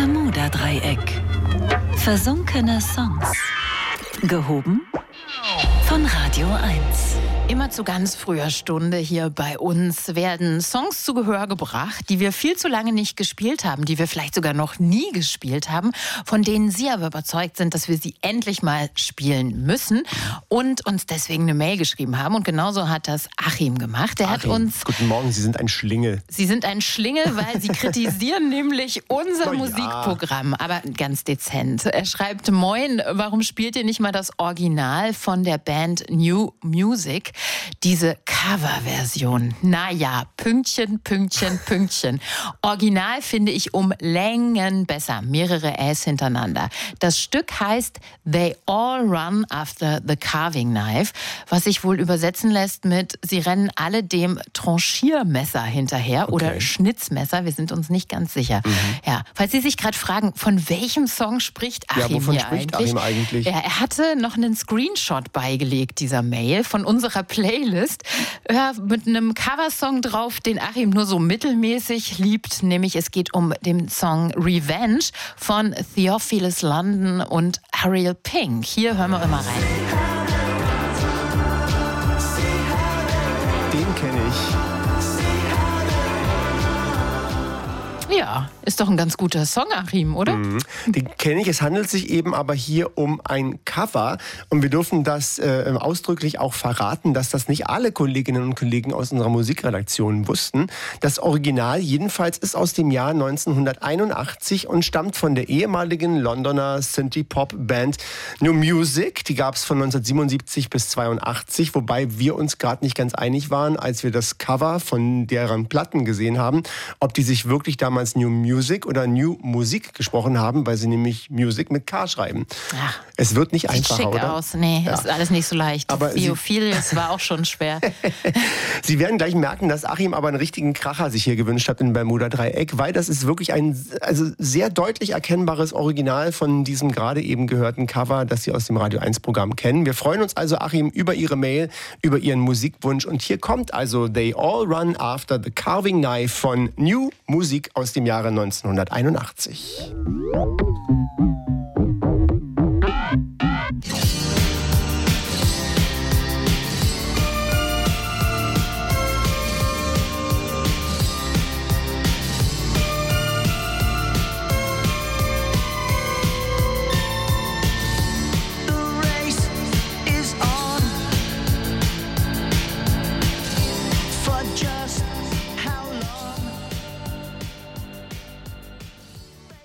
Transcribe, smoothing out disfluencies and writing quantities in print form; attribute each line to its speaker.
Speaker 1: Bermuda-Dreieck. Versunkene Songs. Gehoben von Radio 1.
Speaker 2: Immer zu ganz früher Stunde hier bei uns werden Songs zu Gehör gebracht, die wir viel zu lange nicht gespielt haben, die wir vielleicht sogar noch nie gespielt haben, von denen Sie aber überzeugt sind, dass wir sie endlich mal spielen müssen und uns deswegen eine Mail geschrieben haben. Und genauso hat das Achim gemacht. Der hat uns...
Speaker 3: Guten Morgen, Sie sind ein Schlingel.
Speaker 2: Sie sind ein Schlingel, weil Sie kritisieren nämlich unser Musikprogramm, aber ganz dezent. Er schreibt: Moin, warum spielt ihr nicht mal das Original von der Band New Music? Diese Coverversion, naja, Pünktchen, Pünktchen, Pünktchen. Original finde ich um Längen besser, mehrere Äs hintereinander. Das Stück heißt They All Run After the Carving Knife, was sich wohl übersetzen lässt mit Sie rennen alle dem Tranchiermesser hinterher oder Schnitzmesser, wir sind uns nicht ganz sicher. Ja, falls Sie sich gerade fragen, von welchem Song spricht Achim
Speaker 3: wovon
Speaker 2: hier
Speaker 3: spricht
Speaker 2: eigentlich?
Speaker 3: Achim eigentlich?
Speaker 2: Ja, er hatte noch einen Screenshot beigelegt, dieser Mail, von unserer Playlist, mit einem Coversong drauf, den Achim nur so mittelmäßig liebt, nämlich es geht um den Song Revenge von Theophilus London und Ariel Pink. Hier hören wir immer rein.
Speaker 3: Den kenne ich.
Speaker 2: Ja, ist doch ein ganz guter Song, Achim, oder?
Speaker 3: Den kenne ich. Es handelt sich eben aber hier um ein Cover. Und wir dürfen das ausdrücklich auch verraten, dass das nicht alle Kolleginnen und Kollegen aus unserer Musikredaktion wussten. Das Original jedenfalls ist aus dem Jahr 1981 und stammt von der ehemaligen Londoner Synthie-Pop-Band New Music. Die gab es von 1977 bis 82, wobei wir uns gerade nicht ganz einig waren, als wir das Cover von deren Platten gesehen haben, ob die sich wirklich damals New Music oder New Musik gesprochen haben, weil sie nämlich Music mit K schreiben.
Speaker 2: Ach,
Speaker 3: es wird nicht
Speaker 2: sieht
Speaker 3: einfacher,
Speaker 2: schick
Speaker 3: oder?
Speaker 2: aus. Nee,
Speaker 3: Ja.
Speaker 2: ist alles nicht so leicht.
Speaker 3: Aber
Speaker 2: Theophilus war auch schon schwer.
Speaker 3: Sie werden gleich merken, dass Achim aber einen richtigen Kracher sich hier gewünscht hat in Bermuda-Dreieck, weil das ist wirklich ein sehr deutlich erkennbares Original von diesem gerade eben gehörten Cover, das Sie aus dem Radio 1-Programm kennen. Wir freuen uns also, Achim, über Ihre Mail, über Ihren Musikwunsch. Und hier kommt also They All Run After the Carving Knife von New Music aus dem Jahre 1981.